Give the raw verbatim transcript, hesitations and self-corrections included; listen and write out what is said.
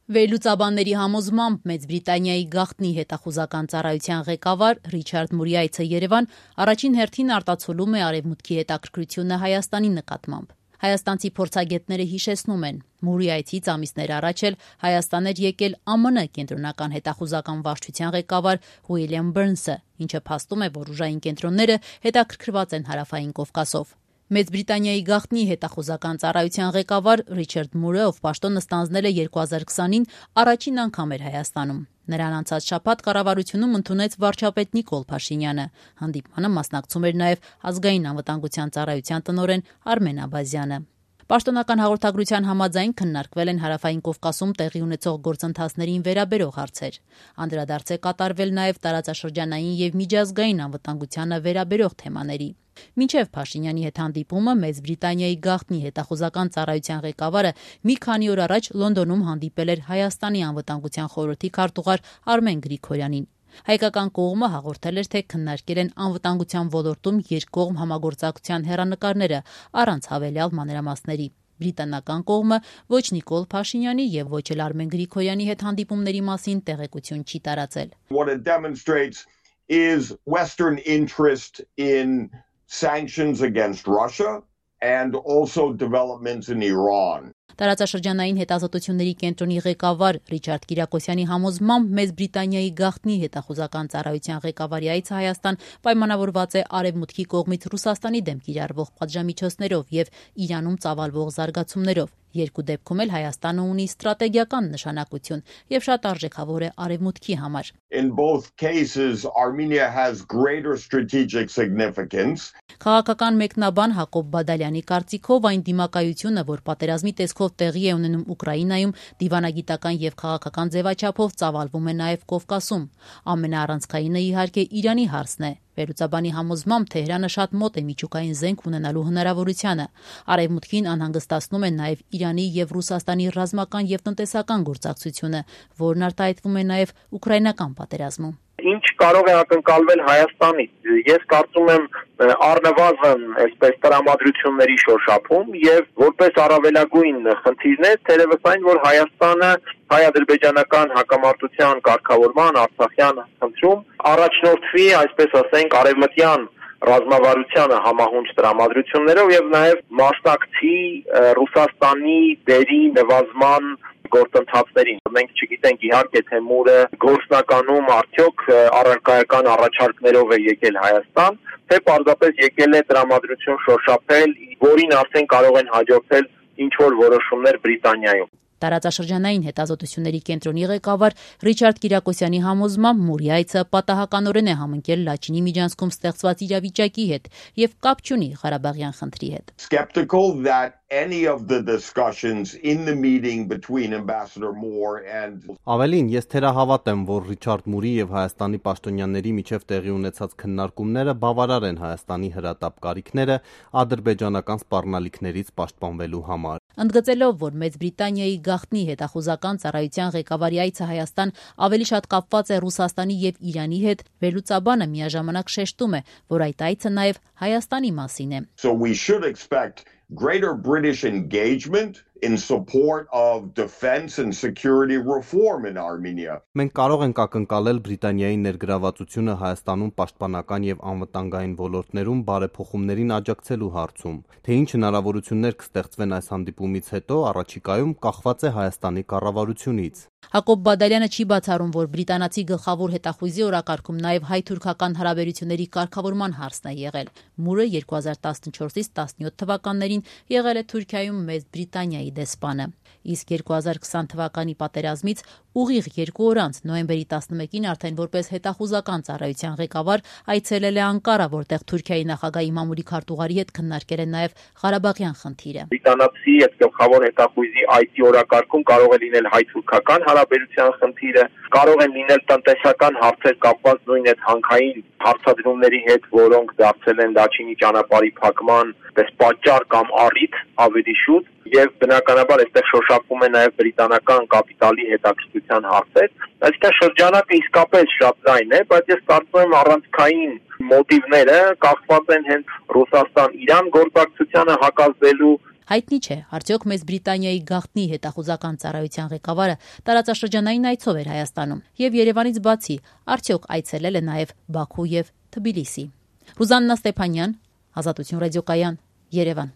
Վերլուծաբանների համոզմամբ Մեծ Բրիտանիայի գաղտնի հետախուզական ծառայության ղեկավար Ռիչարդ Մուրի այցը Երևան առաջին հերթին արտացոլում է Արևմուտքի հետաքրքրությունը Հայաստանի նկատմամբ։ Հայաստանցի փորձագետները հիշեցնում են, Մուրի այցից ամիսներ առաջ էլ Հայաստան էր եկել Ամն կենտրոնական հետախուզական վարչության ղեկավար Ուիլյամ Բըրնսը, ինչը փաստում է, որ ուժային կենտրոնները հետաքրքրված են Հարավային Կովկասով։ Մեծ Բրիտանիայի գաղտնի հետախուզական ծառայության ղեկավար Ռիչարդ Մուրը, ով պաշտոնը ստանձնել է երկու հազար քսանին, առաջին անգամ էր Հայաստանում։ Նրան անցած շաբաթ կառավարությունում ընդունեց վարչապետ Նիկոլ Փաշինյանը։ Հանդիպմանը մասնակցում էր նաև ազգային անվտանգության ծառայության տնօրեն Արմեն Աբազյանը։ Պաշտոնական հաղորդագրության համաձայն քննարկվել են Հարավային Կովկասում տեղի ունեցող գործընթացներին վերաբերող հարցեր։ Անդրադարձ է կատարվել նաև տարածաշրջանային և միջազգային անվտանգությանը վերաբերող թեմաների։ Մինչև Փաշինյանի հետ հանդիպումը Մեծ Բրիտանիայի գաղտնի հետախուզական ծառայության ղեկավարը մի քանի օր առաջ Լոնդոնում հանդիպել էր Հայաստանի անվտանգության խորհրդի քարտուղար Արմեն Գրիգորյանին։ Հայկական կողմը հաղորդել էր, թե քննարկել են անվտանգության ոլորտում երկկողմ համագործակցության հեռանկարները առանց հավելյալ մանրամասների։ Բրիտանական կողմը ոչ Նիկոլ Փաշինյանի և ոչ էլ Արմեն Գրիգորյանի հետ հանդիպումների մասին տեղեկություն չի տարածել։ What it demonstrates is Western interest in sanctions against Russia and also developments in Iran. Տարածաշրջանային հետազոտությունների կենտրոնի ղեկավար Ռիչարդ Կիրակոսյանի համոզմամբ Մեծ Բրիտանիայի գաղտնի հետախուզական ծառայության ղեկավարի այցը Հայաստան պայմանավորված է Արևմուտքի կողմից Ռուսաստանի դեմ կիրառվող պատժամիջոցներով և Իրանում ծավալվող զարգացումներով։ Երկու դեպքում էլ Հայաստանը ունի ստրատեգիական նշանակություն և շատ արժեքավոր է Արևմուտքի համար։ In both cases, Armenia has greater strategic significance. Քաղաքական մեկնաբան Հակոբ Բադալյանի կարծիքով այն դիմակայությունը, որ պատերազմի տեսքով տեղի է ունենում Ուկրաինայում, դիվանագիտական և քաղաքական ձևաչափով ծավալվում է նաև Կովկասում։ Ամենաառանցքայինը իհարկե Իրանի հարցն է։ Վերլուծաբանի համոզմամբ Թեհրանը շատ մոտ է միջուկային զենք ունենալու հնարավորությանը։ Արևմուտքին անհանգստացնում է նաև Իրանի և Ռուսաստանի ռազմական և տնտեսական գործակցությունը, որն արտահայտվում է նաև ուկրաինական պատերազմում։ Ինչ կարող է ակնկալվել Հայաստանից։ Ես կարծում եմ առնվազն այսպես տրամադրությունների շոշափում եւ որպես առավելագույն խնդիրներ թերևս այն, որ Հայաստանը հայ-ադրբեջանական հակամարտության կարգավորման Արցախյան խնդրում առաջնորդվի, այսպես ասենք, արևմտյան ռազմավարությանը համահունչ տրամադրություններով եւ նաեւ մասնակցի Ռուսաստանի դերի նվազման գործընթացներին։ Մենք չգիտենք իհարկե թե Մուրը գործնականում արդյոք առարկայական առաջարկներով է եկել Հայաստան, թե պարզապես եկել է տրամադրություն շոշափել, որին արդեն կարող են հաջորդել ինչ-որ որոշումներ Բրիտանիայում։ Տարածաշրջանային հետազոտությունների կենտրոնի ղեկավար Ռիչարդ Կիրակոսյանի համոզմամբ Մուրի այցը պատահականորեն է համընկել Լաչինի միջանցքում ստեղծված իրավիճակի հետ և կապ չունի Ղարաբաղյան խնդրի հետ։ Skeptical that any of the discussions in the meeting between Ambassador Moore and Ավելին, ես թերահավատ եմ, որ Ռիչարդ Մուրի և Հայաստանի պաշտոնյաների միջև տեղի ունեցած քննարկումները բավարար են Հայաստանի հրատապ կարիքները ադրբեջանական սպառնալիքներից պաշտպանվելու համար։ Ընդգծելով, որ Մեծ Բրիտանիայի գաղտնի հետախուզական ծառայության ղեկավարի այցը Հայաստան ավելի շատ կապված է Ռուսաստանի և Իրանի հետ, վերլուծաբանը միաժամանակ շեշտում է, որ այդ այցը նաև Հայաստանի մասին է։ So we should expect greater British engagement in support of defense and security reform in Armenia. Մենք կարող ենք ակնկալել Բրիտանիայի ներգրավվածությունը Հայաստանում պաշտպանական և անվտանգային ոլորտներում բարեփոխումներին աջակցելու հարցում։ Թե ինչ հնարավորություններ կստեղծվեն այս հանդիպումից հետո, առաջիկայում կախված է Հայաստանի կառավարությունից։ Հակոբ Բադալյանը չի բացառում, որ բրիտանացի գլխավոր հետախույզի օրակարգում նաև հայ-թուրքական հարաբերությունների կարգավորման հարցն է եղել։ Մուրը երկու հազար տասնչորսից տասնյոթ թվականներին եղել է Թուրքիայում Մեծ Բրիտանիայի դեսպանը։ Իսկ երկու հազար քսան թվականի պատերազմից ուղիղ երկու օր անց նոյեմբերի տասնմեկին արդեն որպես հետախուզական ծառայության ղեկավար այցելել է Անկարա, որտեղ Թուրքիայի նախագահ Իմամուլի քարտուղարի հետ քննարկել է նաև Ղարաբաղյան խնդիրը։ Բրիտանացի այդ գլխավոր հետախույզի այցի օրակարգում կարող է լինել հայ-թուրքական հարաբերության խնդիրը, կարող են լինել տնտեսական հարցեր կապված նույն այդ հանքային հարցադրումների հետ, որոնք դարձել են Լաչինի ճանապարհի փակման պես պատճառ կամ առիթ ավելի շուտ, եւ բնականաբար այստեղ շոշափվում է նաեւ բրիտանական կապիտալի հետաքրքրության հարցեր։ Այսինքն շրջանակը իսկապես շատ լայն է, բայց ես կարծում եմ առանցքային մոտիվները կախված են հենց Ռուսաստան-Իրան գործակցությանը հակազդելու Հայտնի չէ, արդյոք Մեծ Բրիտանիայի գաղտնի հետախուզական ծառայության ղեկավարը տարածաշրջանային այցով էր Հայաստանում եւ Երևանից բացի արդյոք այցելել է նաեւ Բաքու եւ Թբիլիսի։ Ռուզաննա Ստեփանյան, Ազատություն ռադիոկայան, Երևան։